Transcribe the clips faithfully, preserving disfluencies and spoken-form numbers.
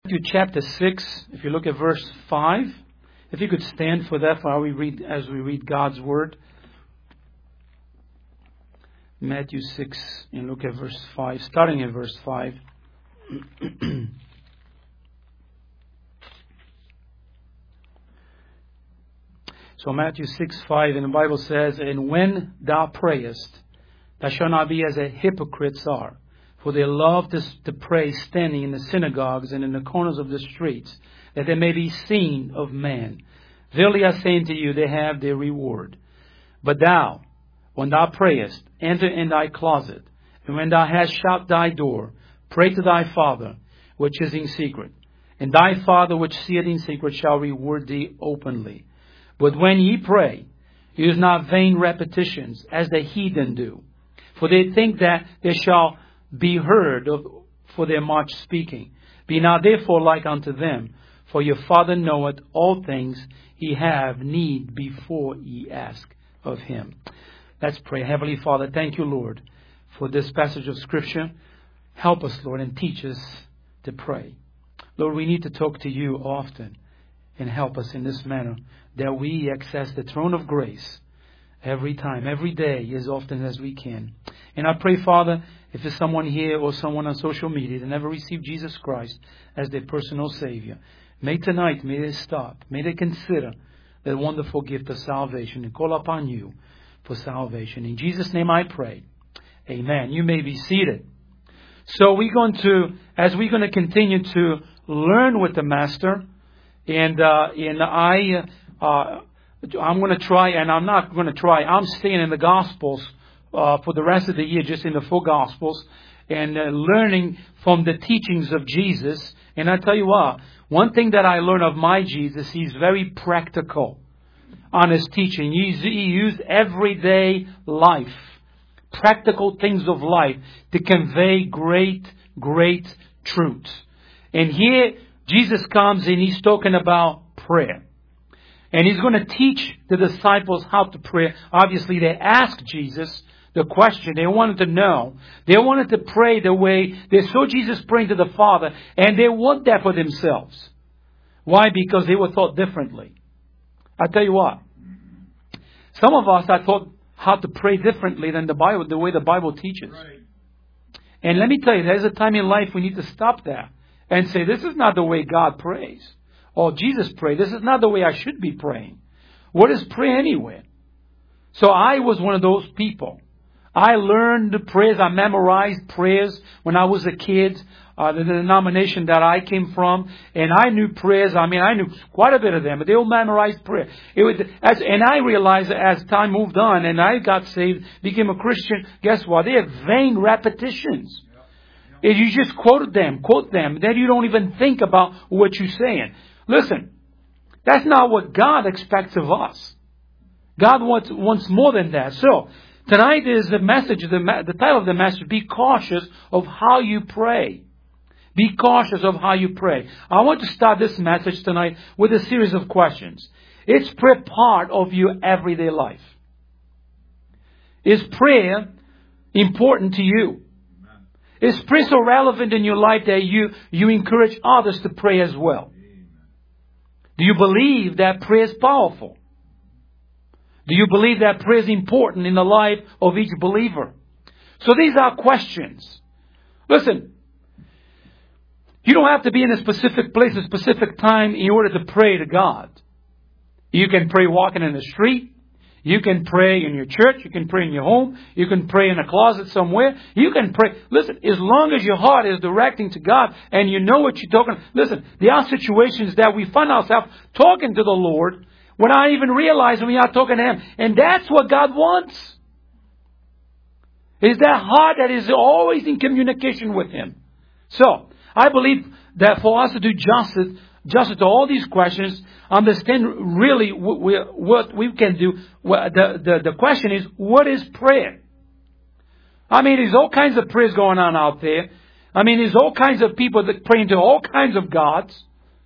Matthew chapter six, if you look at verse five, if you could stand for that while we read, as we read God's Word. Matthew six, and look at verse five, starting at verse five. So Matthew six, five, and the Bible says, "And when thou prayest, thou shalt not be as the hypocrites are. For they love to, to pray standing in the synagogues and in the corners of the streets, that they may be seen of men. Verily I say unto you, they have their reward. But thou, when thou prayest, enter in thy closet, and when thou hast shut thy door, pray to thy Father, which is in secret. And thy Father, which seeth in secret, shall reward thee openly. But when ye pray, use not vain repetitions, as the heathen do. For they think that they shall be heard of for their much speaking. Be not therefore like unto them, for your Father knoweth all things ye have need before ye ask of Him." Let's pray. Heavenly Father, thank you, Lord, for this passage of Scripture. Help us, Lord, and teach us to pray. Lord, we need to talk to you often, and help us in this manner, that we access the throne of grace every time, every day, as often as we can. And I pray, Father, if there's someone here or someone on social media that never received Jesus Christ as their personal Savior, may tonight, may they stop, may they consider the wonderful gift of salvation and call upon you for salvation. In Jesus' name I pray. Amen. You may be seated. So we're going to, as we're going to continue to learn with the Master, and uh, and I, uh, I'm going to try, and I'm not going to try, I'm staying in the Gospels Uh, for the rest of the year, just in the full Gospels, and uh, learning from the teachings of Jesus. And I tell you what, one thing that I learned of my Jesus, He's very practical on His teaching. He's, he used everyday life, practical things of life, to convey great, great truths. And here, Jesus comes and He's talking about prayer. And He's going to teach the disciples how to pray. Obviously, they asked Jesus the question. They wanted to know. They wanted to pray the way they saw Jesus praying to the Father. And they want that for themselves. Why? Because they were taught differently. I tell you what. Some of us are taught how to pray differently than the Bible, the way the Bible teaches. Right. And let me tell you, there's a time in life we need to stop that and say, this is not the way God prays. Or Jesus prayed. This is not the way I should be praying. What is prayer anyway? So I was one of those people. I learned the prayers. I memorized prayers when I was a kid. Uh, the denomination that I came from. And I knew prayers. I mean, I knew quite a bit of them. But they all memorized prayer. It was, as, and I realized as time moved on and I got saved, became a Christian, guess what? They have vain repetitions. If you just quoted them, quote them, then you don't even think about what you're saying. Listen, that's not what God expects of us. God wants, wants more than that. So, tonight is the message, the, the title of the message, be cautious of how you pray. Be cautious of how you pray. I want to start this message tonight with a series of questions. Is prayer part of your everyday life? Is prayer important to you? Is prayer so relevant in your life that you, you encourage others to pray as well? Do you believe that prayer is powerful? Do you believe that prayer is important in the life of each believer? So these are questions. Listen, you don't have to be in a specific place, a specific time in order to pray to God. You can pray walking in the street. You can pray in your church. You can pray in your home. You can pray in a closet somewhere. You can pray. Listen, as long as your heart is directing to God and you know what you're talking. Listen, there are situations that we find ourselves talking to the Lord without even realizing we are talking to Him. And that's what God wants. Is that heart that is always in communication with Him. So, I believe that for us to do justice, justice to all these questions, understand really what we can do. The, the, the question is, what is prayer? I mean, there's all kinds of prayers going on out there. I mean, there's all kinds of people that pray to all kinds of gods.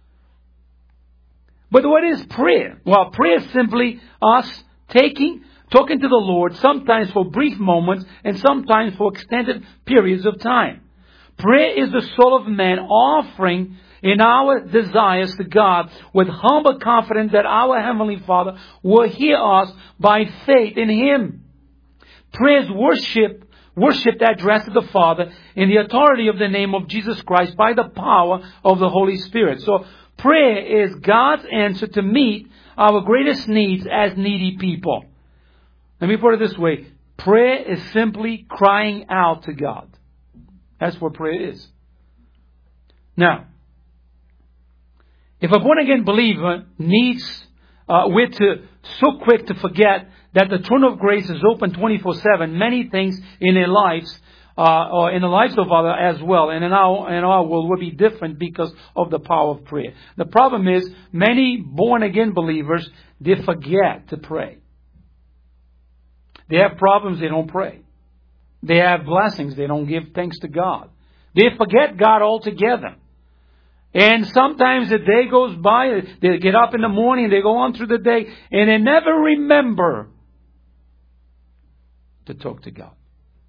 But what is prayer? Well, prayer is simply us taking, talking to the Lord, sometimes for brief moments and sometimes for extended periods of time. Prayer is the soul of man offering in our desires to God with humble confidence that our Heavenly Father will hear us by faith in Him. Prayer is worship, worship that addresses the Father in the authority of the name of Jesus Christ by the power of the Holy Spirit. So prayer is God's answer to meet our greatest needs as needy people. Let me put it this way. Prayer is simply crying out to God. That's what prayer is. Now, if a born-again believer needs, uh, we're to, so quick to forget that the throne of grace is open twenty-four seven, many things in their lives, uh, or in the lives of others as well, and in our, in our world will be different because of the power of prayer. The problem is, many born-again believers, they forget to pray. They have problems, they don't pray. They have blessings, they don't give thanks to God. They forget God altogether. And sometimes the day goes by, they get up in the morning, they go on through the day, and they never remember to talk to God.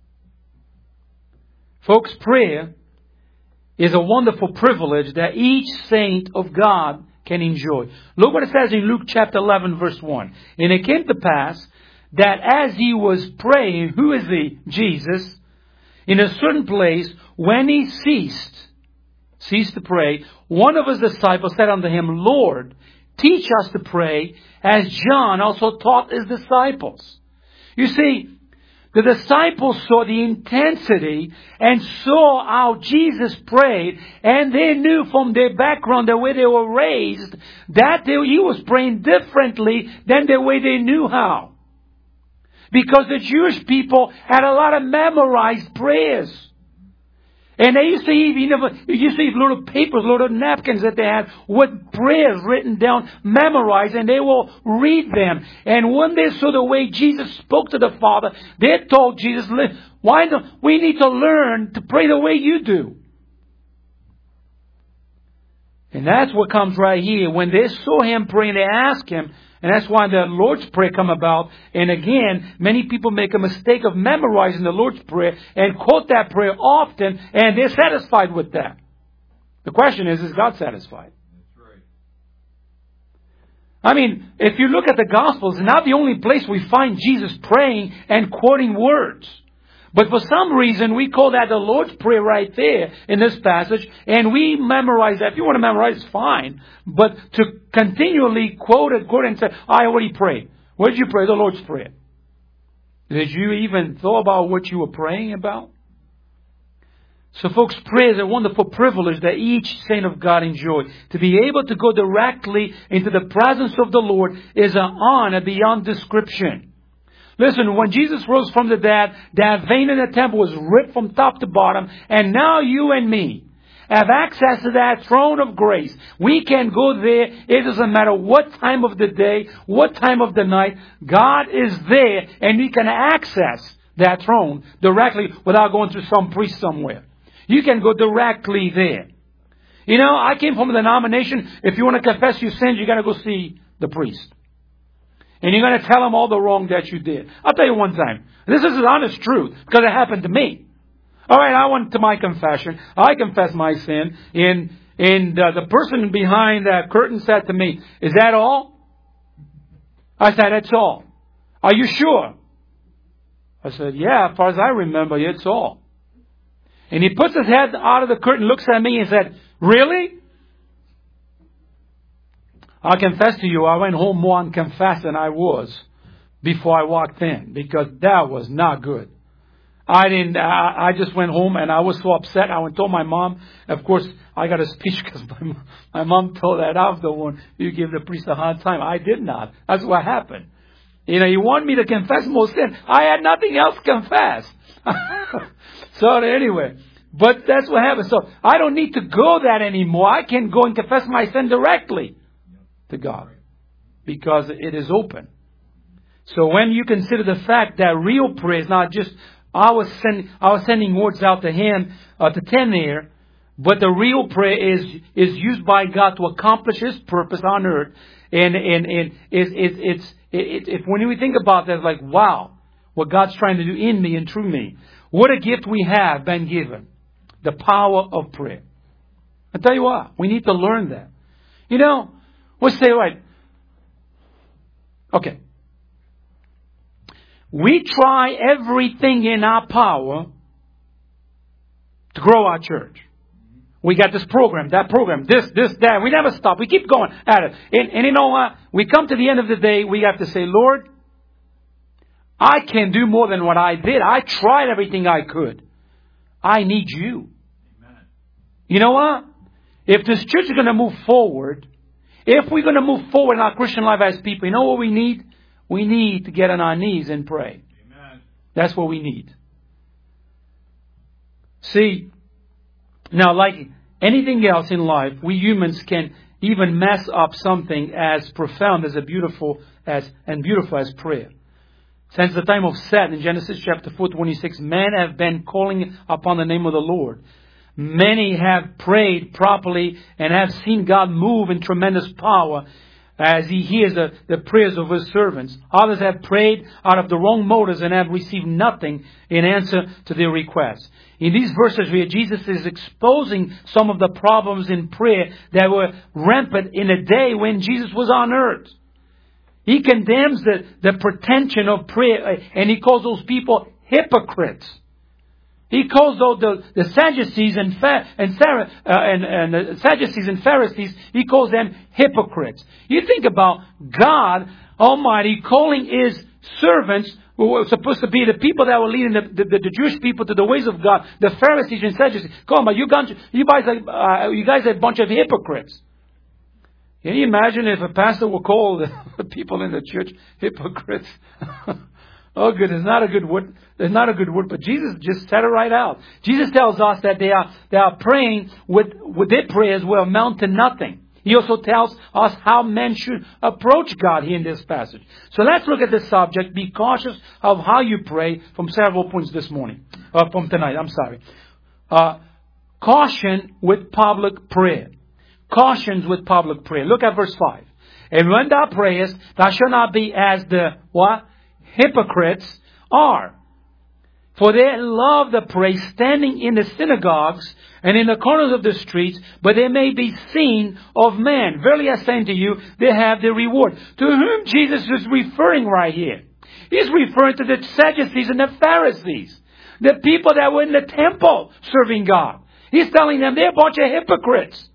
Folks, prayer is a wonderful privilege that each saint of God can enjoy. Look what it says in Luke chapter eleven, verse one. And it came to pass that as he was praying, who is he? Jesus. In a certain place, when he ceased, ceased to pray, one of his disciples said unto him, Lord, teach us to pray, as John also taught his disciples. You see, the disciples saw the intensity and saw how Jesus prayed, and they knew from their background, the way they were raised, that they, he was praying differently than the way they knew how. Because the Jewish people had a lot of memorized prayers. And they used to even, you know, used to have little papers, little napkins that they had with prayers written down, memorized, and they will read them. And when they saw the way Jesus spoke to the Father, they told Jesus, why don't we need to learn to pray the way you do? And that's what comes right here. When they saw him praying, they asked him, and that's why the Lord's Prayer come about. And again, many people make a mistake of memorizing the Lord's Prayer and quote that prayer often, and they're satisfied with that. The question is, is God satisfied? That's right. I mean, if you look at the Gospels, it's not the only place we find Jesus praying and quoting words. But for some reason, we call that the Lord's Prayer right there in this passage. And we memorize that. If you want to memorize, it's fine. But to continually quote it, quote it and say, I already prayed. What did you pray? The Lord's Prayer. Did you even thought about what you were praying about? So folks, prayer is a wonderful privilege that each saint of God enjoys. To be able to go directly into the presence of the Lord is an honor beyond description. Listen, when Jesus rose from the dead, that vein in the temple was ripped from top to bottom. And now you and me have access to that throne of grace. We can go there. It doesn't matter what time of the day, what time of the night. God is there and we can access that throne directly without going through some priest somewhere. You can go directly there. You know, I came from a denomination, if you want to confess your sins, you got to go see the priest. And you're going to tell him all the wrong that you did. I'll tell you one time. This is the honest truth, because it happened to me. All right, I went to my confession. I confessed my sin. And, and uh, the person behind that curtain said to me, is that all? I said, that's all. Are you sure? I said, yeah, as far as I remember, it's all. And he puts his head out of the curtain, looks at me and said, really? I confess to you, I went home more unconfessed than I was before I walked in, because that was not good. I didn't, I, I just went home and I was so upset. I went and told my mom. Of course, I got a speech because my, my mom told that I was the one who gave the priest a hard time. I did not. That's what happened. You know, you want me to confess more sin. I had nothing else to confess. So anyway, but that's what happened. So I don't need to go that anymore. I can go and confess my sin directly to God because it is open. So when you consider the fact that real prayer is not just our, send, our sending words out to Him, uh, to ten there, but the real prayer is is used by God to accomplish His purpose on earth. And and and it's it's it's it, it, when we think about that, it's like, wow, what God's trying to do in me and through me. What a gift we have been given. The power of prayer. I tell you what, we need to learn that. You know, we'll say, right, okay. We try everything in our power to grow our church. We got this program, that program, this, this, that. We never stop. We keep going at it. And, and you know what? We come to the end of the day, we have to say, Lord, I can do more than what I did. I tried everything I could. I need you. Amen. You know what? If this church is going to move forward, if we're going to move forward in our Christian life as people, you know what we need? We need to get on our knees and pray. Amen. That's what we need. See, now like anything else in life, we humans can even mess up something as profound as a beautiful as and beautiful as prayer. Since the time of Seth in Genesis chapter four twenty-six, men have been calling upon the name of the Lord. Many have prayed properly and have seen God move in tremendous power as He hears the, the prayers of His servants. Others have prayed out of the wrong motives and have received nothing in answer to their requests. In these verses here, Jesus is exposing some of the problems in prayer that were rampant in a day when Jesus was on earth. He condemns the, the pretension of prayer, and He calls those people hypocrites. He calls those the, the Sadducees and and, uh, and and the Sadducees and Pharisees. He calls them hypocrites. You think about God Almighty calling His servants, who were supposed to be the people that were leading the, the, the Jewish people to the ways of God, the Pharisees and Sadducees. Come on, you guys, you guys, are, uh, you guys are a bunch of hypocrites. Can you imagine if a pastor would call the people in the church hypocrites? Oh, good. It's not a good word. It's not a good word, but Jesus just said it right out. Jesus tells us that they are they are praying with with their prayers will amount to nothing. He also tells us how men should approach God here in this passage. So let's look at this subject. Be cautious of how you pray from several points this morning, uh, from tonight. I'm sorry. Uh, caution with public prayer. Cautions with public prayer. Look at verse five. And when thou prayest, thou shalt not be as the what? Hypocrites are. For they love the praise standing in the synagogues and in the corners of the streets, but they may be seen of men. Verily I say unto you, they have their reward. To whom Jesus is referring right here? He's referring to the Sadducees and the Pharisees. The people that were in the temple serving God. He's telling them they're a bunch of hypocrites.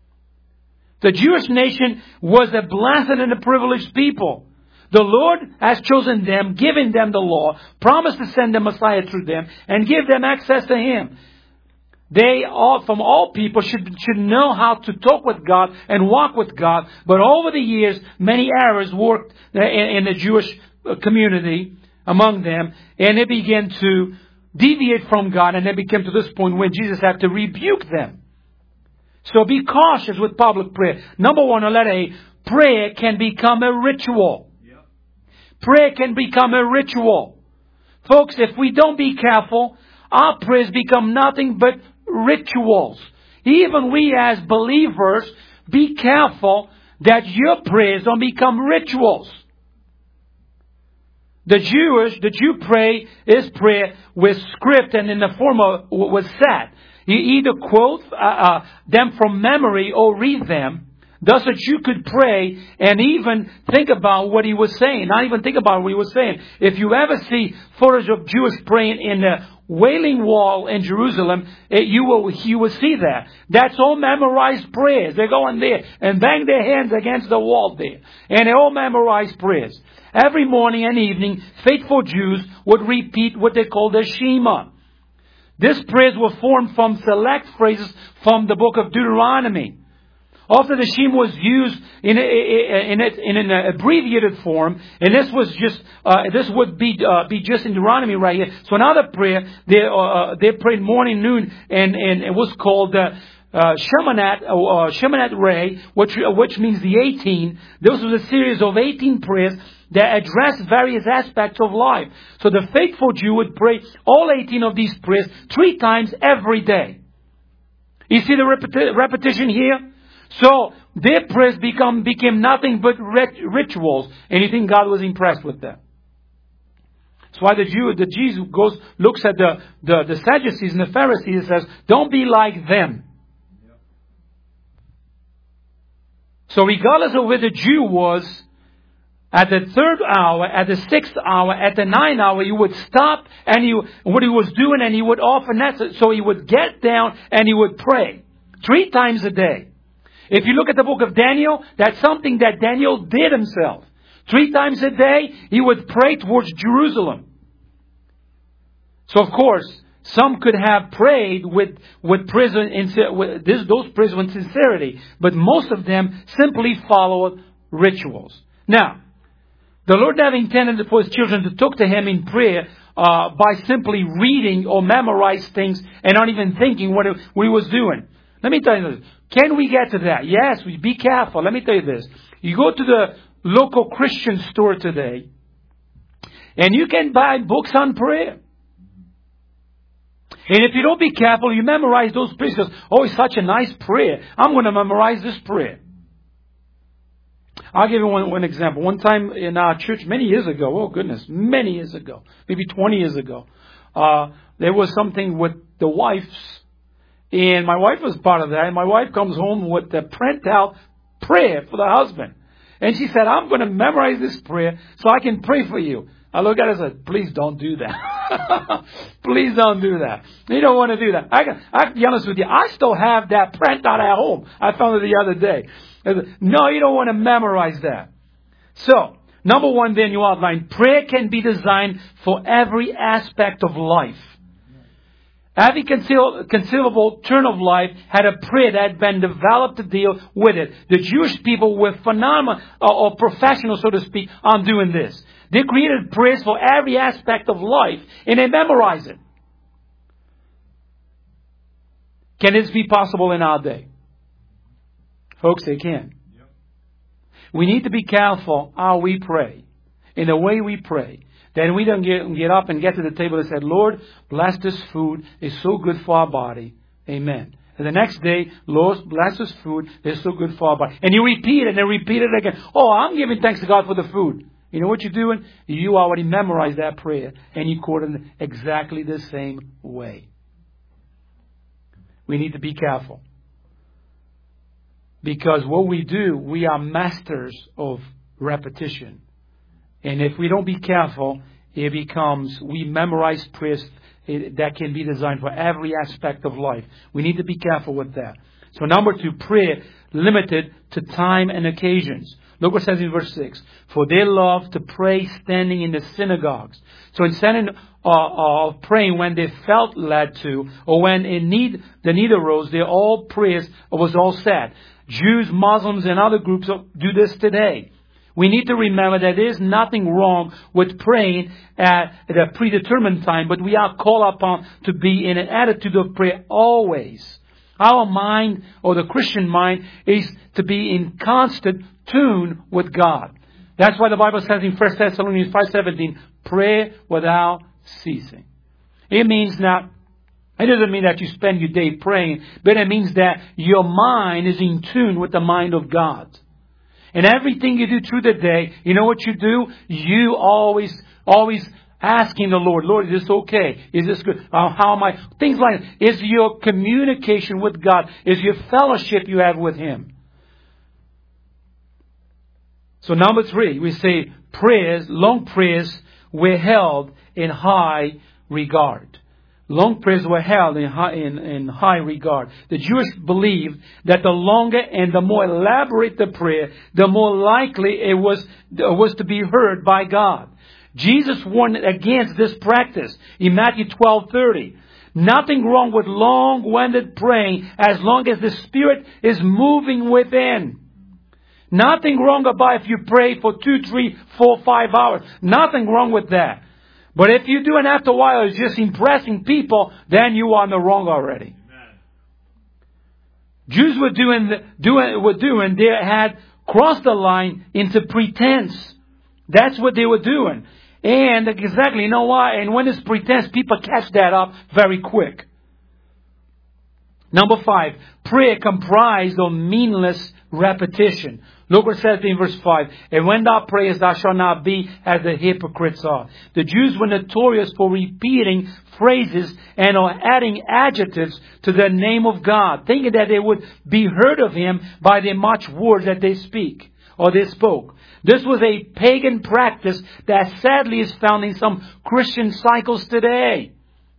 The Jewish nation was a blessed and a privileged people. The Lord has chosen them, given them the law, promised to send the Messiah through them, and give them access to Him. They all, from all people, should, should know how to talk with God and walk with God. But over the years, many errors worked in, in the Jewish community among them, and they began to deviate from God, and they became to this point where Jesus had to rebuke them. So be cautious with public prayer. Number one, or letter A, prayer can become a ritual. Prayer can become a ritual. Folks, if we don't be careful, our prayers become nothing but rituals. Even we as believers, be careful that your prayers don't become rituals. The Jewish, the Jew pray is prayer with script and in the form of was said. You either quote uh, uh, them from memory or read them. Thus that you could pray and even think about what he was saying. Not even think about what he was saying. If you ever see footage of Jews praying in the Wailing Wall in Jerusalem, it, you will you will see that. That's all memorized prayers. They go in there and bang their hands against the wall there. And they all memorized prayers. Every morning and evening, faithful Jews would repeat what they call the Shema. These prayers were formed from select phrases from the book of Deuteronomy. After the Shema was used in a, in, a, in an abbreviated form, and this was just uh, this would be uh, be just in Deuteronomy right here. So another prayer they uh, they prayed morning, noon, and and it was called uh, uh, Shemonat uh, Shemonat Ray, which which means the eighteen. This was a series of eighteen prayers that address various aspects of life. So the faithful Jew would pray all eighteen of these prayers three times every day. You see the repeti- repetition here? So their prayers become became nothing but rituals, and you think God was impressed with them. That's why the Jew, the Jesus goes looks at the, the, the Sadducees and the Pharisees and says, "Don't be like them." So regardless of where the Jew was, at the third hour, at the sixth hour, at the ninth hour, he would stop and he, what he was doing, and he would offer that. So he would get down and he would pray three times a day. If you look at the book of Daniel, that's something that Daniel did himself. Three times a day, he would pray towards Jerusalem. So of course, some could have prayed with with prison with this, those prayers with sincerity, but most of them simply followed rituals. Now, the Lord never intended for His children to talk to Him in prayer uh, by simply reading or memorize things and not even thinking what, it, what He was doing. Let me tell you this. Can we get to that? Yes, we be careful. Let me tell you this. You go to the local Christian store today, and you can buy books on prayer. And if you don't be careful, you memorize those prayers. Because, oh, it's such a nice prayer. I'm going to memorize this prayer. I'll give you one, one example. One time in our church, many years ago, oh goodness, many years ago, maybe twenty years ago, uh, there was something with the wives. And my wife was part of that. And my wife comes home with the printout prayer for the husband. And she said, I'm going to memorize this prayer so I can pray for you. I looked at her and said, please don't do that. Please don't do that. You don't want to do that. I can, I can be honest with you. I still have that printout at home. I found it the other day. Said, no, you don't want to memorize that. So, number one, then you outline, prayer can be designed for every aspect of life. Every conceivable turn of life had a prayer that had been developed to deal with it. The Jewish people were phenomenal, or professionals, so to speak, on doing this. They created prayers for every aspect of life, and they memorize it. Can this be possible in our day? Folks, they can. Yep. We need to be careful how we pray, in the way we pray. Then we don't get, get up and get to the table and say, Lord, bless this food. It's so good for our body. Amen. And the next day, Lord, bless this food. It's so good for our body. And you repeat it and then repeat it again. Oh, I'm giving thanks to God for the food. You know what you're doing? You already memorized that prayer and you quote it exactly the same way. We need to be careful. Because what we do, we are masters of repetition. And if we don't be careful, it becomes, we memorize prayers that can be designed for every aspect of life. We need to be careful with that. So number two, prayer limited to time and occasions. Look what it says in verse six. For they love to pray standing in the synagogues. So instead of uh, uh, praying when they felt led to, or when in need, the need arose, their all prayers was all said. Jews, Muslims, and other groups do this today. We need to remember that there is nothing wrong with praying at a predetermined time, but we are called upon to be in an attitude of prayer always. Our mind, or the Christian mind, is to be in constant tune with God. That's why the Bible says in First Thessalonians five seventeen, pray without ceasing. It means not, it doesn't mean that you spend your day praying, but it means that your mind is in tune with the mind of God. And everything you do through the day, you know what you do? You always, always asking the Lord, Lord, is this okay? Is this good? Uh, how am I? Things like that. Is your communication with God? Is your fellowship you have with Him? So number three, we say prayers, long prayers were held in high regard. Long prayers were held in high, in, in high regard. The Jews believed that the longer and the more elaborate the prayer, the more likely it was, was to be heard by God. Jesus warned against this practice in Matthew twelve thirty. Nothing wrong with long-winded praying as long as the Spirit is moving within. Nothing wrong about if you pray for two, three, four, five hours. Nothing wrong with that. But if you do it after a while, it's just impressing people, then you are on the wrong already. Amen. Jews were doing, doing, were doing, they had crossed the line into pretense. That's what they were doing. And exactly, you know why? And when it's pretense, people catch that up very quick. Number five, prayer comprised of meaningless repetition. Look what it says in verse five. And when thou prayest, thou shalt not be as the hypocrites are. The Jews were notorious for repeating phrases and or adding adjectives to the name of God, thinking that they would be heard of Him by the much words that they speak or they spoke. This was a pagan practice that sadly is found in some Christian cycles today.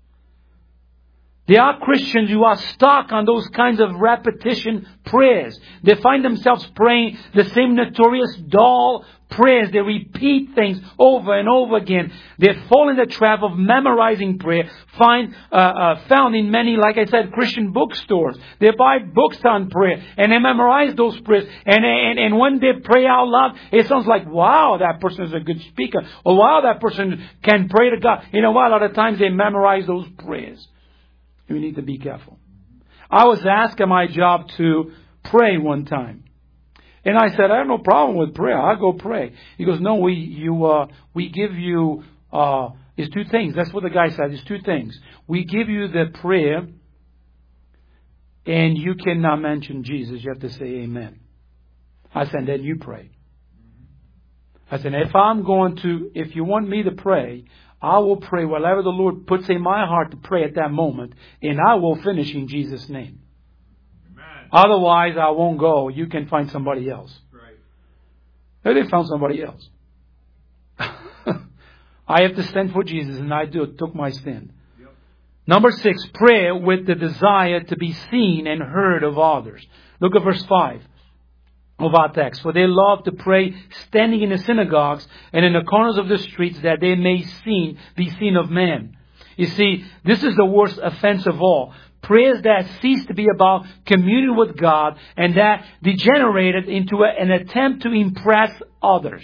There are Christians who are stuck on those kinds of repetition prayers. They find themselves praying the same notorious dull prayers. They repeat things over and over again. They fall in the trap of memorizing prayer, find, uh, uh, found in many, like I said, Christian bookstores. They buy books on prayer and they memorize those prayers. And, and, and when they pray out loud, it sounds like, wow, that person is a good speaker. Or wow, that person can pray to God. You know what? A lot of times they memorize those prayers. We need to be careful. I was asked at my job to pray one time. And I said, I have no problem with prayer. I'll go pray. He goes, no, we you uh, we give you, uh, it's two things. That's what the guy said. It's two things. We give you the prayer and you cannot mention Jesus. You have to say amen. I said, then you pray. I said, if I'm going to, if you want me to pray, I will pray whatever the Lord puts in my heart to pray at that moment, and I will finish in Jesus' name. Amen. Otherwise, I won't go. You can find somebody else. Right. Maybe they found somebody else. I have to stand for Jesus, and I do. Took my stand. Yep. Number six, prayer with the desire to be seen and heard of others. Look at verse five. Of our text. For they love to pray standing in the synagogues and in the corners of the streets that they may seen, be seen of men. You see, this is the worst offense of all. Prayers that cease to be about communion with God and that degenerated into a, an attempt to impress others.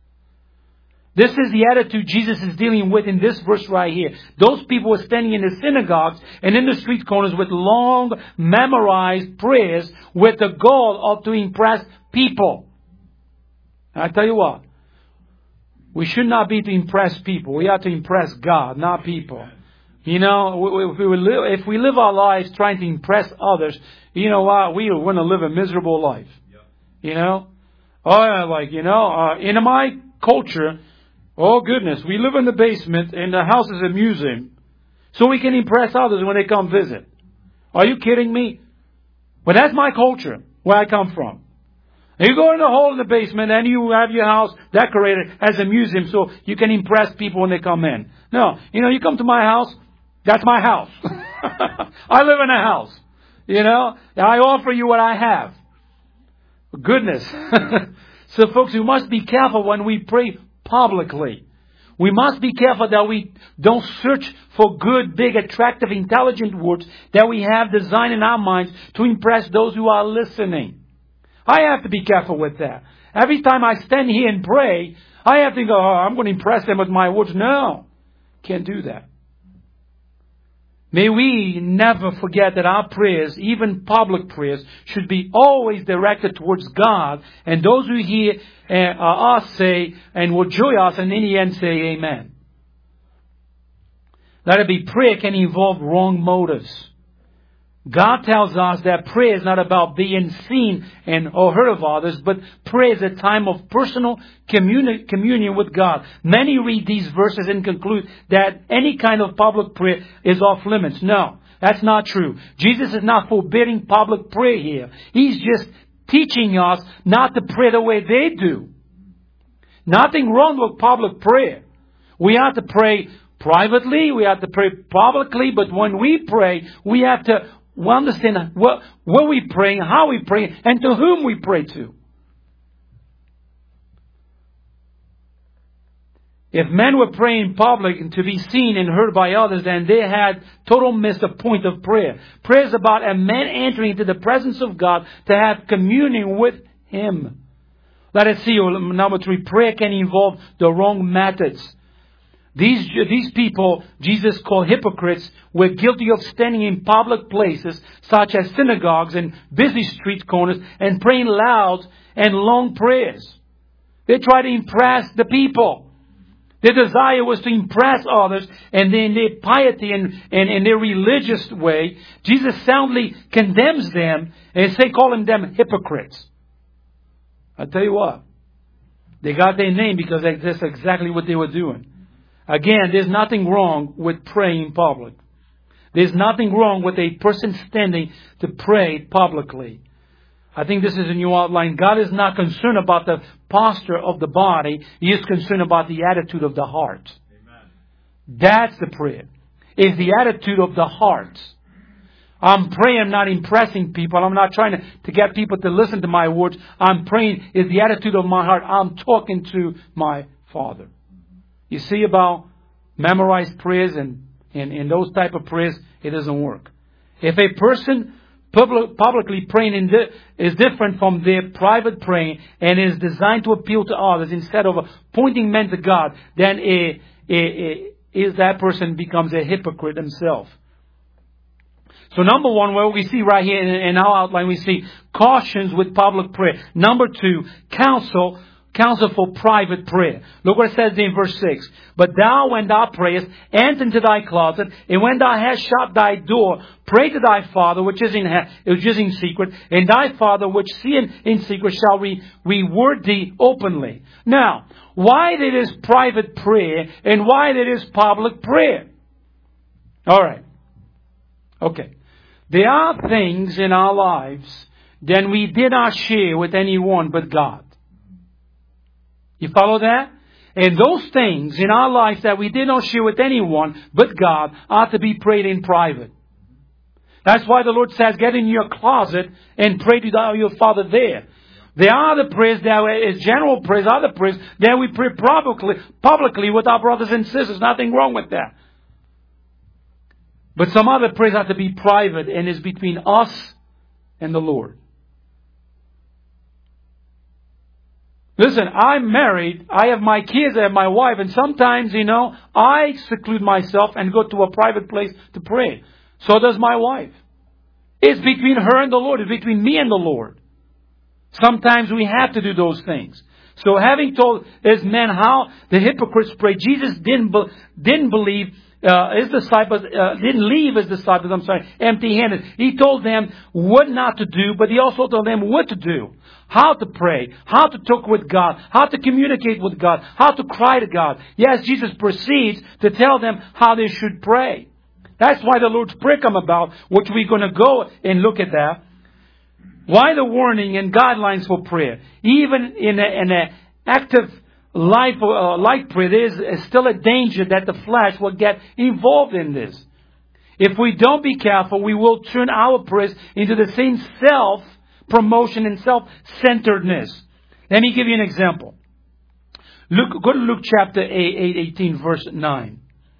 This is the attitude Jesus is dealing with in this verse right here. Those people were standing in the synagogues and in the street corners with long memorized prayers with the goal of to impress people. And I tell you what, we should not be to impress people. We have to impress God, not people. You know, if we live, if we live our lives trying to impress others, you know what, we are going to live a miserable life. You know? Oh, like, you know, uh, in my culture, oh goodness, we live in the basement and the house is a museum. So we can impress others when they come visit. Are you kidding me? But that's my culture, where I come from. And you go in the hole in the basement and you have your house decorated as a museum so you can impress people when they come in. No, you know, you come to my house, that's my house. I live in a house. You know, I offer you what I have. Goodness. So folks, we must be careful when we pray publicly. We must be careful that we don't search for good, big, attractive, intelligent words that we have designed in our minds to impress those who are listening. I have to be careful with that. Every time I stand here and pray, I have to go, oh, I'm going to impress them with my words. No, can't do that. May we never forget that our prayers, even public prayers, should be always directed towards God. And those who hear uh, us say and will join us and in the end say amen. Let it be prayer can involve wrong motives. God tells us that prayer is not about being seen and or heard of others, but prayer is a time of personal communi- communion with God. Many read these verses and conclude that any kind of public prayer is off limits. No, that's not true. Jesus is not forbidding public prayer here. He's just teaching us not to pray the way they do. Nothing wrong with public prayer. We have to pray privately, we have to pray publicly, but when we pray, we have to we understand what, what we pray, how we pray, and to whom we pray to. If men were praying in public and to be seen and heard by others, then they had total missed the point of prayer. Prayer is about a man entering into the presence of God to have communion with Him. Let us see, number three, prayer can involve the wrong methods. These, these people, Jesus called hypocrites, were guilty of standing in public places such as synagogues and busy street corners and praying loud and long prayers. They try to impress the people. Their desire was to impress others, and in their piety and, and in their religious way, Jesus soundly condemns them and say, calling them hypocrites. I tell you what, they got their name because that's exactly what they were doing. Again, there's nothing wrong with praying in public. There's nothing wrong with a person standing to pray publicly. I think this is a new outline. God is not concerned about the posture of the body. He is concerned about the attitude of the heart. Amen. That's the prayer. It's the attitude of the heart. I'm praying, I'm not impressing people. I'm not trying to, to get people to listen to my words. I'm praying is the attitude of my heart. I'm talking to my Father. You see about memorized prayers and, and, and those type of prayers, it doesn't work. If a person Public, publicly praying in the, is different from their private praying and is designed to appeal to others instead of pointing men to God, then a, a, a, is that person becomes a hypocrite himself. So number one, what we see right here in, in our outline, we see cautions with public prayer. Number two, counsel. Counsel for private prayer. Look what it says in verse six. But thou, when thou prayest, enter into thy closet, and when thou hast shut thy door, pray to thy Father which is in which is in secret, and thy Father which seeth in secret shall re- reward thee openly. Now, why it is private prayer and why it is public prayer? All right. Okay. There are things in our lives that we did not share with anyone but God. You follow that? And those things in our lives that we did not share with anyone but God are to be prayed in private. That's why the Lord says, get in your closet and pray to your Father there. There are the prayers that is general prayers, other prayers that we pray publicly, publicly with our brothers and sisters. Nothing wrong with that. But some other prayers have to be private and is between us and the Lord. Listen, I'm married, I have my kids, I have my wife, and sometimes, you know, I seclude myself and go to a private place to pray. So does my wife. It's between her and the Lord. It's between me and the Lord. Sometimes we have to do those things. So having told his men how the hypocrites pray, Jesus didn't, be, didn't believe uh, his disciples, uh, didn't leave his disciples, I'm sorry, empty-handed. He told them what not to do, but he also told them what to do. How to pray, how to talk with God, how to communicate with God, how to cry to God. Yes, Jesus proceeds to tell them how they should pray. That's why the Lord's Prayer come about, which we're going to go and look at that. Why the warning and guidelines for prayer? Even in an active life, uh, life prayer, there is still a danger that the flesh will get involved in this. If we don't be careful, we will turn our prayers into the same self promotion and self-centeredness. Let me give you an example. Look, go to Luke chapter eight, eighteen, verse nine.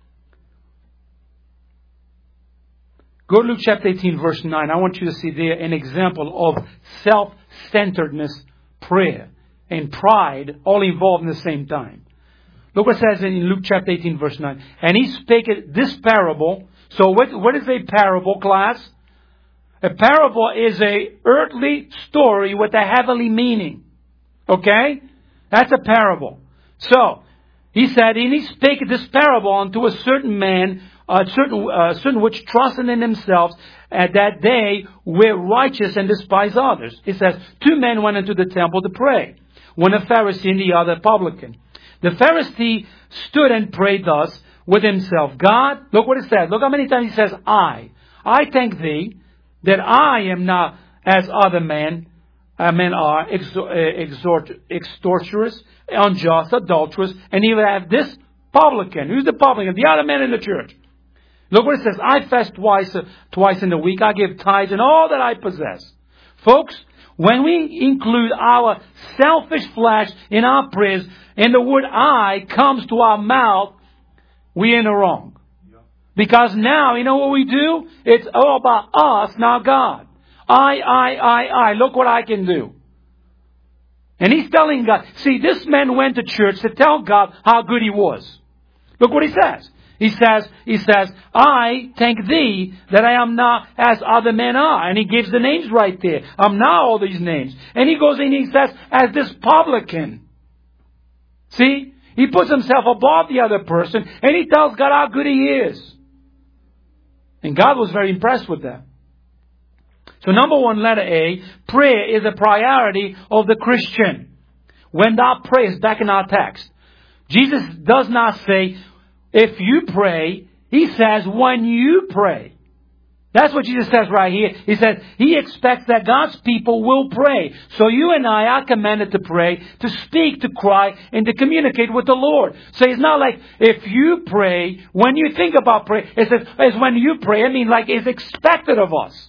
Go to Luke chapter eighteen, verse nine. I want you to see there an example of self-centeredness prayer and pride all involved in the same time. Look what it says in Luke chapter eighteen, verse nine. And he spake this parable. So what, what is a parable, class? A parable is a earthly story with a heavenly meaning. Okay? That's a parable. So, he said, and he spake this parable unto a certain man, a certain, uh, certain which trusted in themselves, uh, that they were righteous and despised others. It says, two men went into the temple to pray, one a Pharisee and the other a publican. The Pharisee stood and prayed thus with himself. God, look what it says. Look how many times he says, I. I thank thee that I am not as other men, uh, men are, extort, extortioners, unjust, adulterous, and even have this publican. Who's the publican? The other man in the church. Look what it says. I fast twice, uh, twice in the week. I give tithes and all that I possess. Folks, when we include our selfish flesh in our prayers, and the word I comes to our mouth, we're in the wrong. Because now, you know what we do? It's all about us, not God. I, I, I, I. Look what I can do. And he's telling God. See, this man went to church to tell God how good he was. Look what he says. He says, he says, I thank thee that I am not as other men are. And he gives the names right there. I'm not all these names. And he goes in and he says, as this publican. See? He puts himself above the other person, and he tells God how good he is. And God was very impressed with that. So number one, letter A, prayer is a priority of the Christian. When thou prayest, back in our text, Jesus does not say, if you pray. He says, when you pray. That's what Jesus says right here. He says, He expects that God's people will pray. So you and I are commanded to pray, to speak, to cry, and to communicate with the Lord. So it's not like, if you pray, when you think about prayer, it says, it's when you pray. I mean, like, it's expected of us.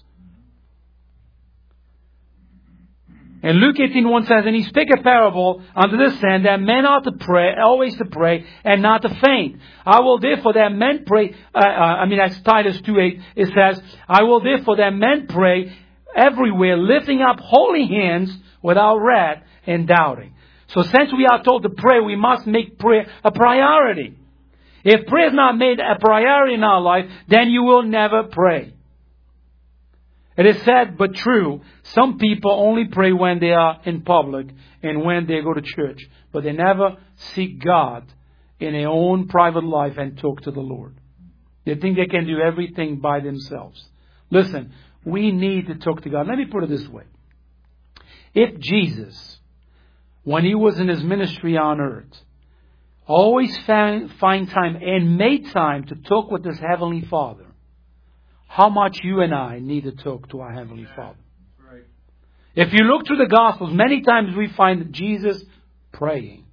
And Luke eighteen one says, and he spake a parable unto this end, that men ought to pray, always to pray, and not to faint. I will therefore that men pray, uh, uh, I mean that's Titus two eight, it says, I will therefore that men pray everywhere, lifting up holy hands without wrath and doubting. So since we are told to pray, we must make prayer a priority. If prayer is not made a priority in our life, then you will never pray. It is sad but true, some people only pray when they are in public and when they go to church. But they never seek God in their own private life and talk to the Lord. They think they can do everything by themselves. Listen, we need to talk to God. Let me put it this way. If Jesus, when He was in His ministry on earth, always found, find time and made time to talk with His Heavenly Father, how much you and I need to talk to our Heavenly Father. Right. If you look through the Gospels, many times we find Jesus praying.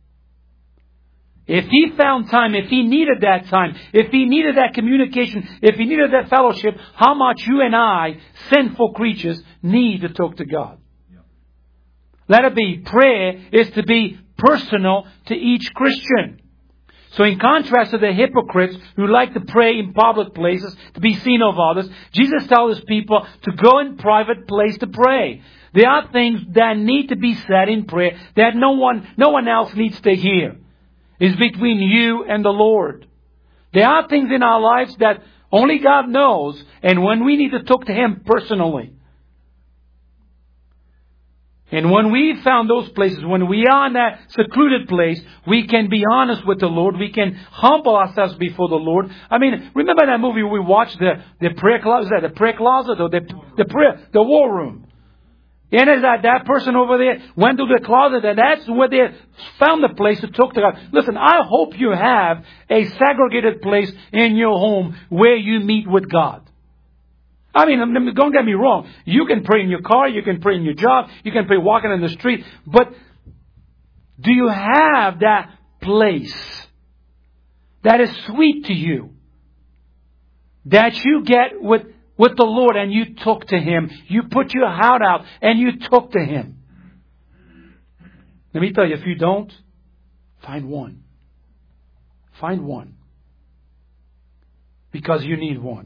If He found time, if He needed that time, if He needed that communication, if He needed that fellowship, how much you and I, sinful creatures, need to talk to God. Yep. Let it be. Prayer is to be personal to each Christian. So in contrast to the hypocrites who like to pray in public places to be seen of others, Jesus tells His people to go in private place to pray. There are things that need to be said in prayer that no one, no one else needs to hear. It's between you and the Lord. There are things in our lives that only God knows, and when we need to talk to Him personally. And when we found those places, when we are in that secluded place, we can be honest with the Lord. We can humble ourselves before the Lord. I mean, remember that movie we watched, the, the prayer closet, is that the prayer closet or the, the prayer, the war room? And is that that person over there went to the closet, and that's where they found the place to talk to God. Listen, I hope you have a segregated place in your home where you meet with God. I mean, don't get me wrong. You can pray in your car. You can pray in your job. You can pray walking in the street. But do you have that place that is sweet to you? That you get with, with the Lord and you talk to Him. You put your heart out and you talk to Him. Let me tell you, if you don't, find one. Find one. Because you need one.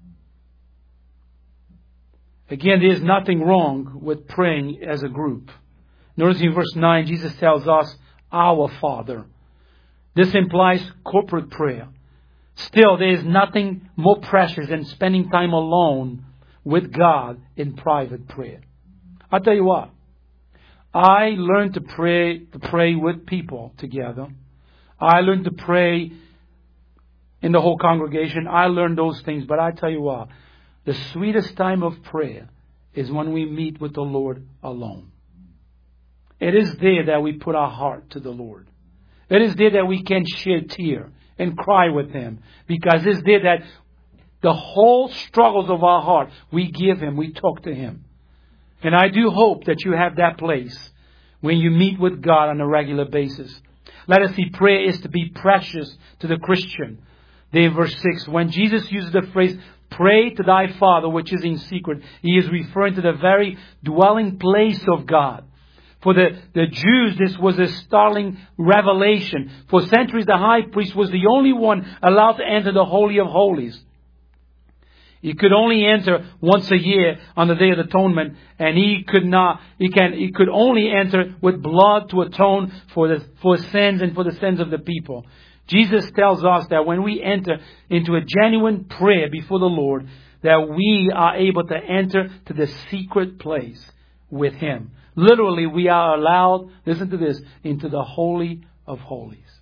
Again, there is nothing wrong with praying as a group. Notice in verse nine, Jesus tells us, our Father. This implies corporate prayer. Still, there is nothing more precious than spending time alone with God in private prayer. I'll tell you what. I learned to pray, to pray with people together. I learned to pray in the whole congregation. I learned those things. But I tell you what. The sweetest time of prayer is when we meet with the Lord alone. It is there that we put our heart to the Lord. It is there that we can shed tear and cry with Him. Because it's there that the whole struggles of our heart, we give Him, we talk to Him. And I do hope that you have that place when you meet with God on a regular basis. Let us see, prayer is to be precious to the Christian. There in verse six, when Jesus uses the phrase, pray to thy Father which is in secret, He is referring to the very dwelling place of God. For the, the Jews, this was a startling revelation. For centuries, the high priest was the only one allowed to enter the Holy of Holies. He could only enter once a year on the Day of Atonement, and he could not. He can. He could only enter with blood to atone for the for sins and for the sins of the people. Jesus tells us that when we enter into a genuine prayer before the Lord, that we are able to enter to the secret place with Him. Literally, we are allowed, listen to this, into the Holy of Holies.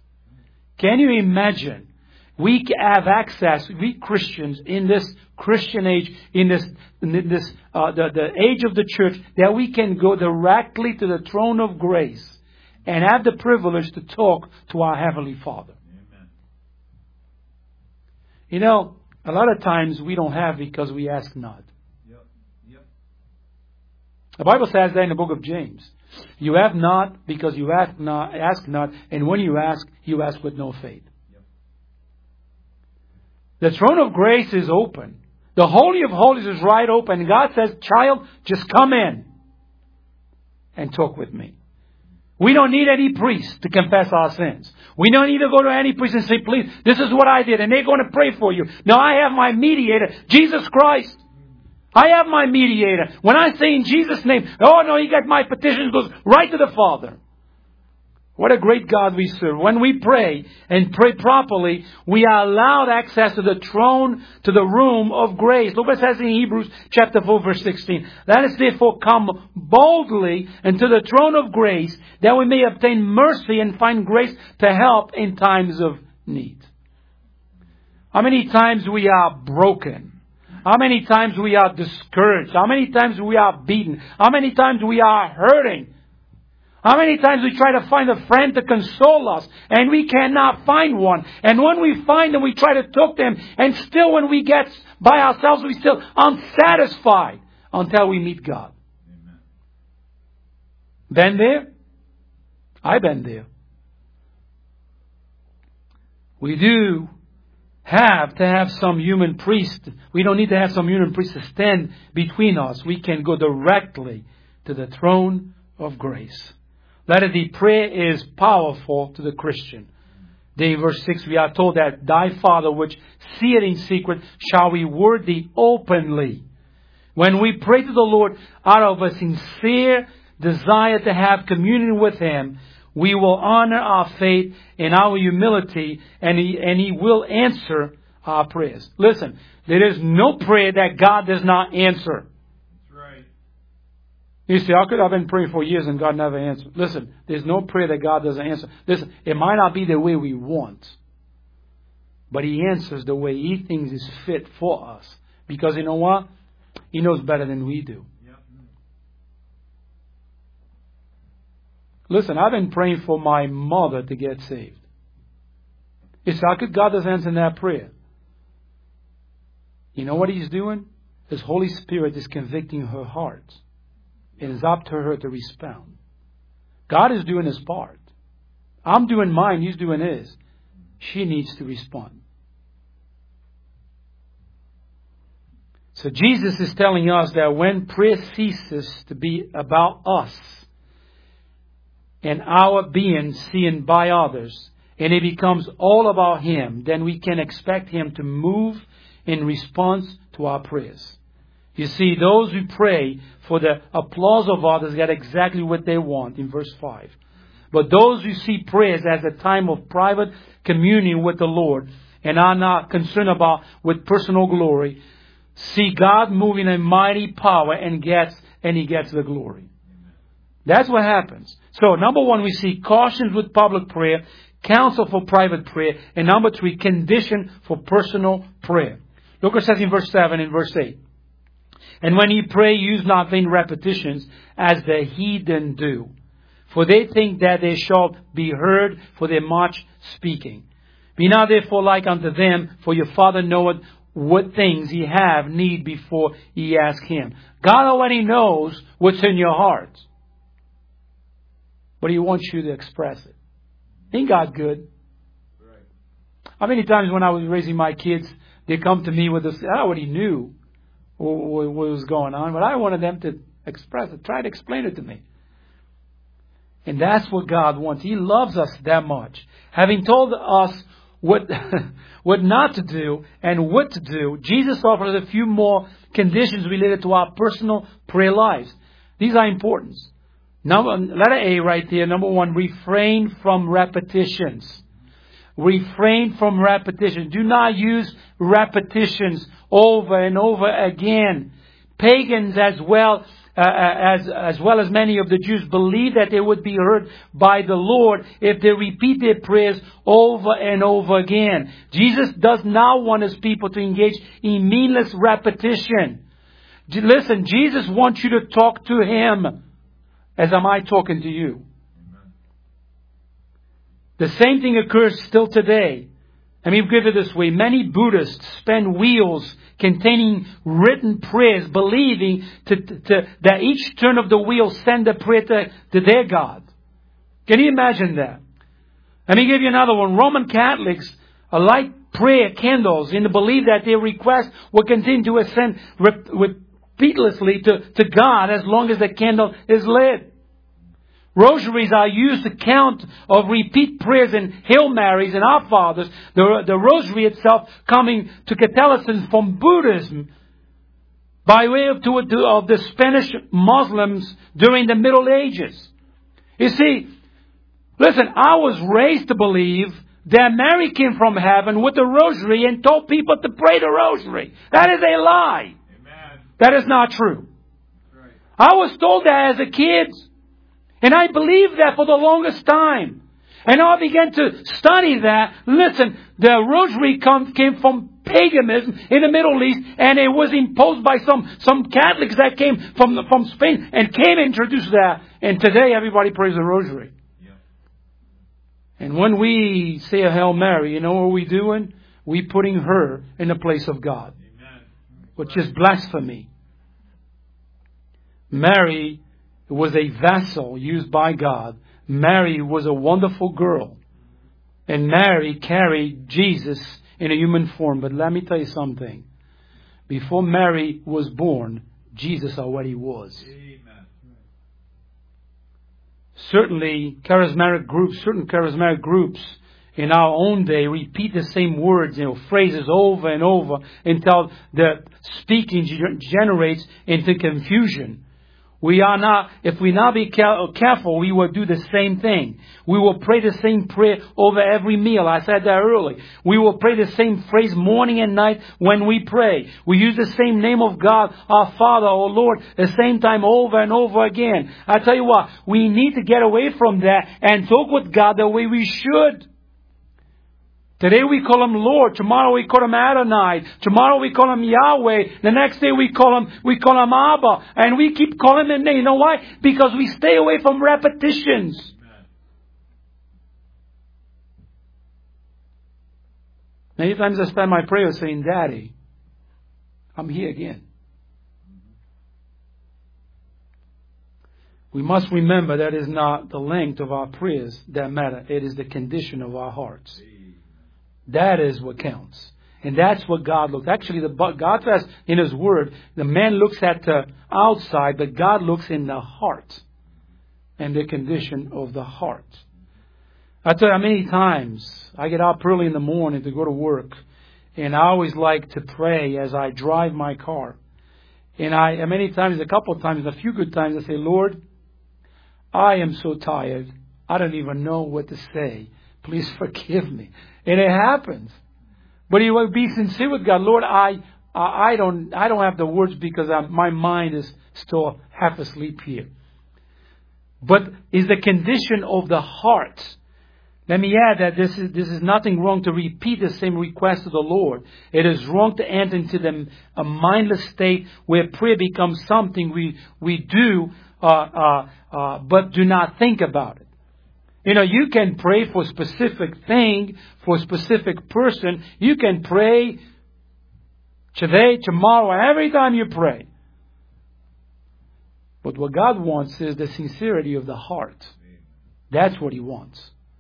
Can you imagine? We have access, we Christians in this Christian age, in this, in this uh, the, the age of the church, that we can go directly to the throne of grace and have the privilege to talk to our Heavenly Father. Amen. You know, a lot of times we don't have because we ask not. Yep. Yep. The Bible says that in the book of James. You have not because you ask not, ask not, and when you ask, you ask with no faith. Yep. The throne of grace is open. The Holy of Holies is right open. God says, child, just come in and talk with me. We don't need any priest to confess our sins. We don't need to go to any priest and say, please, this is what I did, and they're going to pray for you. No, I have my mediator, Jesus Christ. I have my mediator. When I say in Jesus' name, oh no, he got my petition, it goes right to the Father. What a great God we serve. When we pray and pray properly, we are allowed access to the throne, to the room of grace. Look what it says in Hebrews chapter four, verse sixteen. Let us therefore come boldly into the throne of grace, that we may obtain mercy and find grace to help in times of need. How many times we are broken? How many times we are discouraged? How many times we are beaten? How many times we are hurting? How many times we try to find a friend to console us and we cannot find one. And when we find them, we try to talk to them. And still when we get by ourselves, we still unsatisfied until we meet God. Amen. Been there? I've been there. We do have to have some human priest. We don't need to have some human priest to stand between us. We can go directly to the throne of grace. Let it be, prayer is powerful to the Christian. Then in verse six we are told that thy Father which seeth in secret shall reward thee openly. When we pray to the Lord out of a sincere desire to have communion with Him, we will honor our faith and our humility, and He, and He will answer our prayers. Listen, there is no prayer that God does not answer. You say, how could I have been praying for years and God never answered? Listen, there's no prayer that God doesn't answer. Listen, it might not be the way we want, but He answers the way He thinks is fit for us. Because you know what? He knows better than we do. Yep. Listen, I've been praying for my mother to get saved. You say, how could God doesn't answer that prayer? You know what He's doing? His Holy Spirit is convicting her heart. It is up to her to respond. God is doing His part. I'm doing mine. He's doing His. She needs to respond. So Jesus is telling us that when prayer ceases to be about us and our being seen by others, and it becomes all about Him, then we can expect Him to move in response to our prayers. You see, those who pray for the applause of others get exactly what they want in verse five. But those who see prayers as a time of private communion with the Lord and are not concerned about with personal glory, see God moving in mighty power and gets and He gets the glory. That's what happens. So, number one, we see cautions with public prayer, counsel for private prayer, and number three, condition for personal prayer. Look what it says in verse seven and verse eight. And when ye pray, use not vain repetitions, as the heathen do. For they think that they shall be heard for their much speaking. Be not therefore like unto them, for your Father knoweth what things ye have need before ye ask Him. God already knows what's in your heart. But He wants you to express it. Ain't God good? Right. How many times when I was raising my kids, they come to me with this, I already knew what was going on, but I wanted them to express it, try to explain it to me. And that's what God wants. He loves us that much. Having told us what, what not to do and what to do, Jesus offers a few more conditions related to our personal prayer lives. These are important. Number, letter A right there, number one, refrain from repetitions. Refrain from repetition. Do not use repetitions over and over again. Pagans as well uh, as, as well as many of the Jews, believed that they would be heard by the Lord if they repeat their prayers over and over again. Jesus does not want His people to engage in meaningless repetition. Listen, Jesus wants you to talk to Him as am I talking to you. Amen. The same thing occurs still today. Let me give it this way. Many Buddhists spend wheels containing written prayers, believing to, to, that each turn of the wheel send a prayer to, to their God. Can you imagine that? Let me give you another one. Roman Catholics light prayer candles in the belief that their request will continue to ascend repeatlessly to, to God as long as the candle is lit. Rosaries are used to count of repeat prayers and Hail Marys and Our Fathers. The, the rosary itself coming to Catholicism from Buddhism by way of, to, of the Spanish Muslims during the Middle Ages. You see, listen, I was raised to believe that Mary came from heaven with the rosary and told people to pray the rosary. That is a lie. Amen. That is not true. Right. I was told that as a kid. And I believed that for the longest time. And I began to study that. Listen, the rosary come, came from paganism in the Middle East, and it was imposed by some, some Catholics that came from, from Spain and came and introduced that. And today everybody prays the rosary. Yeah. And when we say a Hail Mary, you know what we're doing? We're putting her in the place of God. Amen. Which is blasphemy. Mary was a vessel used by God. Mary was a wonderful girl. And Mary carried Jesus in a human form. But let me tell you something. Before Mary was born, Jesus already was. Amen. Certainly, charismatic groups, certain charismatic groups in our own day repeat the same words, you know, phrases over and over until the speaking generates into confusion. We are not, if we not be careful, we will do the same thing. We will pray the same prayer over every meal. I said that early. We will pray the same phrase morning and night when we pray. We use the same name of God, our Father, our Lord, the same time over and over again. I tell you what, we need to get away from that and talk with God the way we should. Today we call Him Lord. Tomorrow we call Him Adonai. Tomorrow we call Him Yahweh. The next day we call Him, we call Him Abba. And we keep calling Him. You know why? Because we stay away from repetitions. Amen. Many times I spend my prayer saying, Daddy, I'm here again. We must remember that it is not the length of our prayers that matter. It is the condition of our hearts. That is what counts. And that's what God looks. Actually, the God says in His Word, the man looks at the outside, but God looks in the heart and the condition of the heart. I tell you, many times I get up early in the morning to go to work, and I always like to pray as I drive my car. And I, and many times, a couple of times, a few good times, I say, Lord, I am so tired. I don't even know what to say. Please forgive me. And it happens. But you will be sincere with God. Lord, I I don't I don't have the words because I'm, my mind is still half asleep here. But is the condition of the heart. Let me add that this is this is nothing wrong to repeat the same request to the Lord. It is wrong to enter into the, a mindless state where prayer becomes something we we do, uh, uh, uh, but do not think about it. You know, you can pray for a specific thing, for a specific person. You can pray today, tomorrow, every time you pray. But what God wants is the sincerity of the heart. That's what He wants.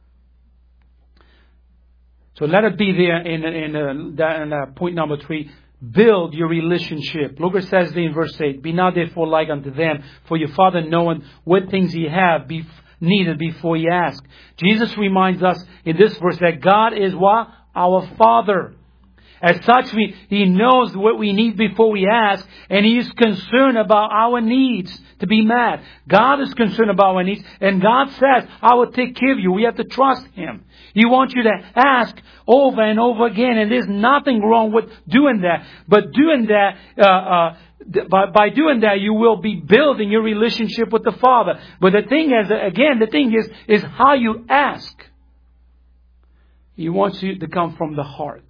So let it be there in, in, in, in uh, point number three. Build your relationship. Look what it says there in verse eight. Be not therefore like unto them, for your Father knoweth what things ye have before. Needed before you ask. Jesus reminds us in this verse that God is what? Our Father. As such, we, He knows what we need before we ask, and He is concerned about our needs to be met. God is concerned about our needs, and God says, I will take care of you. We have to trust Him. He wants you to ask over and over again, and there's nothing wrong with doing that. But doing that, uh, uh, by, by doing that, you will be building your relationship with the Father. But the thing is, again, the thing is, is how you ask. He wants you to come from the heart.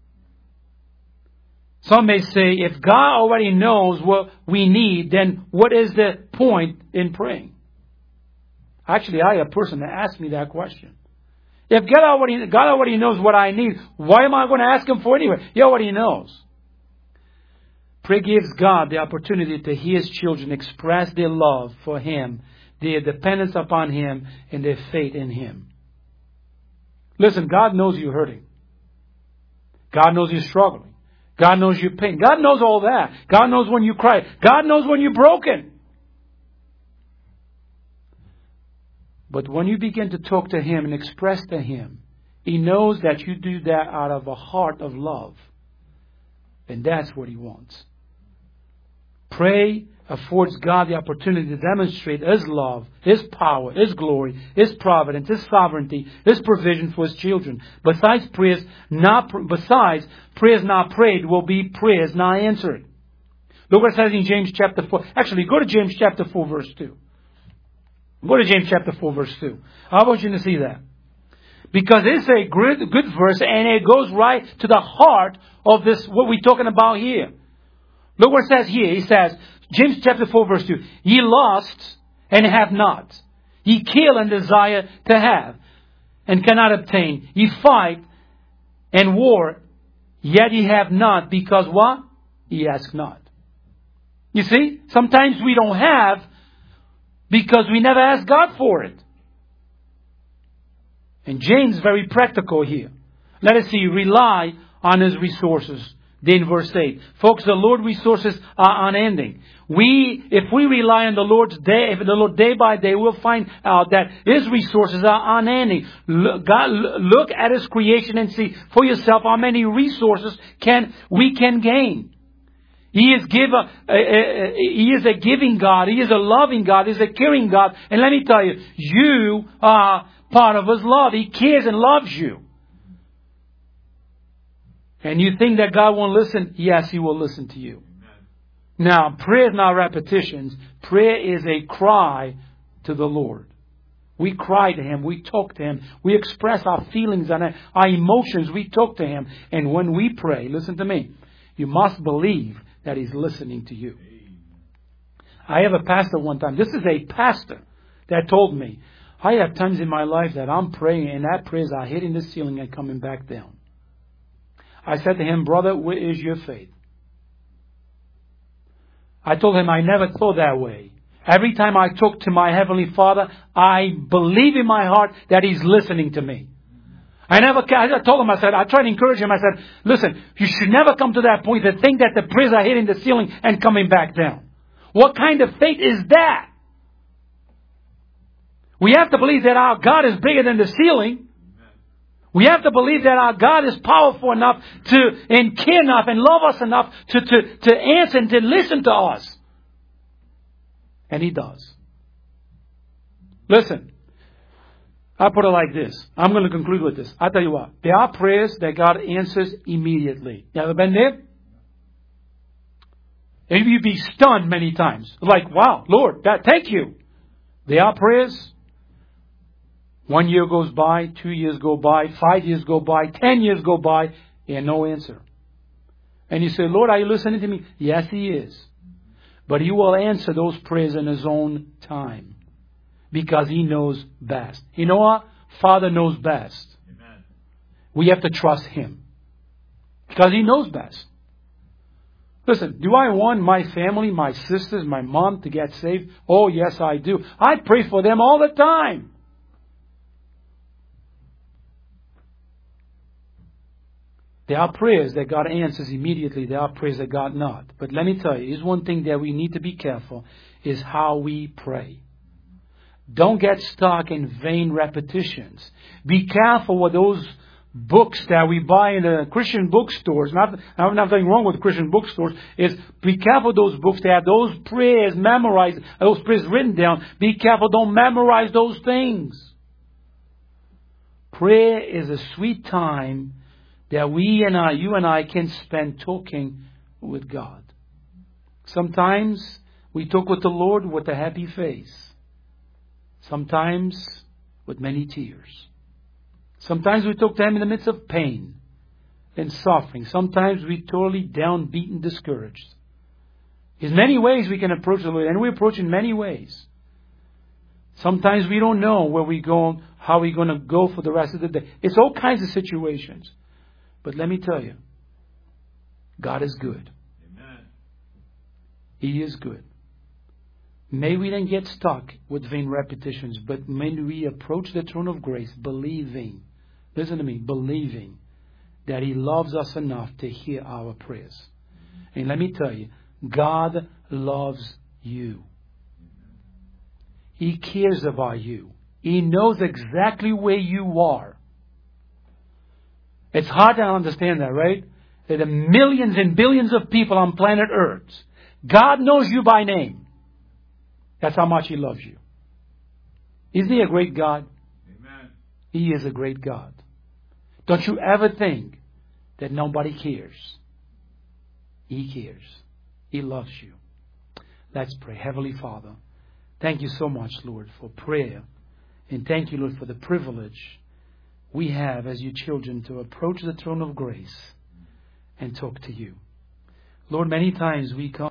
Some may say, if God already knows what we need, then what is the point in praying? Actually, I had a person that asked me that question. If God already, God already knows what I need, why am I going to ask Him for it anyway? He already knows. Prayer gives God the opportunity to hear His children express their love for Him, their dependence upon Him, and their faith in Him. Listen, God knows you're hurting. God knows you're struggling. God knows your pain. God knows all that. God knows when you cry. God knows when you're broken. But when you begin to talk to Him and express to Him, He knows that you do that out of a heart of love. And that's what He wants. Pray affords God the opportunity to demonstrate His love, His power, His glory, His providence, His sovereignty, His provision for His children. Besides prayers not, besides prayers not prayed will be prayers not answered. Look what it says in James chapter four. Actually, go to James chapter four, verse two. Go to James chapter four, verse two. I want you to see that. Because it's a good, good verse, and it goes right to the heart of this, what we're talking about here. Look what it says here. He says, James chapter four, verse two. Ye lust and have not. Ye kill and desire to have, and cannot obtain. Ye fight and war, yet ye have not, because what? Ye ask not. You see, sometimes we don't have because we never ask God for it. And James is very practical here. Let us see, rely on His resources. Then verse eight. Folks, the Lord's resources are unending. We, if we rely on the Lord's day, if the Lord day by day, we'll find out that His resources are unending. Look, God, look at His creation and see for yourself how many resources can we can gain. He is give a, a, a, He is a giving God. He is a loving God. He is a caring God. And let me tell you, you are part of His love. He cares and loves you. And you think that God won't listen? Yes, He will listen to you. Now, prayer is not repetitions. Prayer is a cry to the Lord. We cry to Him. We talk to Him. We express our feelings and our emotions. We talk to Him. And when we pray, listen to me, you must believe that He's listening to you. I have a pastor one time. This is a pastor that told me, I have times in my life that I'm praying and that prayers are hitting the ceiling and coming back down. I said to him, brother, where is your faith? I told him I never thought that way. Every time I talk to my Heavenly Father, I believe in my heart that He's listening to me. I never, I told him, I said, I tried to encourage him. I said, listen, you should never come to that point to think that the prayers are hitting the ceiling and coming back down. What kind of faith is that? We have to believe that our God is bigger than the ceiling. We have to believe that our God is powerful enough to, and care enough and love us enough to, to, to answer and to listen to us. And He does. Listen, I put it like this. I'm going to conclude with this. I tell you what, there are prayers that God answers immediately. You ever been there? And you'd be stunned many times. Like, wow, Lord, that, thank you. There are prayers. One year goes by, two years go by, five years go by, ten years go by, and no answer. And you say, Lord, are you listening to me? Yes, He is. But He will answer those prayers in His own time. Because He knows best. You know what? Father knows best. Amen. We have to trust Him. Because He knows best. Listen, do I want my family, my sisters, my mom to get saved? Oh, yes, I do. I pray for them all the time. There are prayers that God answers immediately. There are prayers that God not. But let me tell you, here's one thing that we need to be careful, is how we pray. Don't get stuck in vain repetitions. Be careful with those books that we buy in the Christian bookstores. Not, not nothing wrong with Christian bookstores. Is be careful those books. They have those prayers memorized, those prayers written down. Be careful. Don't memorize those things. Prayer is a sweet time that we and I, you and I, can spend talking with God. Sometimes we talk with the Lord with a happy face. Sometimes with many tears. Sometimes we talk to Him in the midst of pain and suffering. Sometimes we totally down, beaten, discouraged. There's many ways we can approach the Lord, and we approach in many ways. Sometimes we don't know where we're going, how we're going to go for the rest of the day. It's all kinds of situations. But let me tell you, God is good. Amen. He is good. May we then get stuck with vain repetitions, but may we approach the throne of grace believing, listen to me, believing that He loves us enough to hear our prayers. And let me tell you, God loves you. He cares about you. He knows exactly where you are. It's hard to understand that, right? There are millions and billions of people on planet Earth. God knows you by name. That's how much He loves you. Isn't He a great God? Amen. He is a great God. Don't you ever think that nobody cares. He cares. He loves you. Let's pray. Heavenly Father, thank you so much, Lord, for prayer. And thank you, Lord, for the privilege we have as your children to approach the throne of grace and talk to you. Lord, many times we come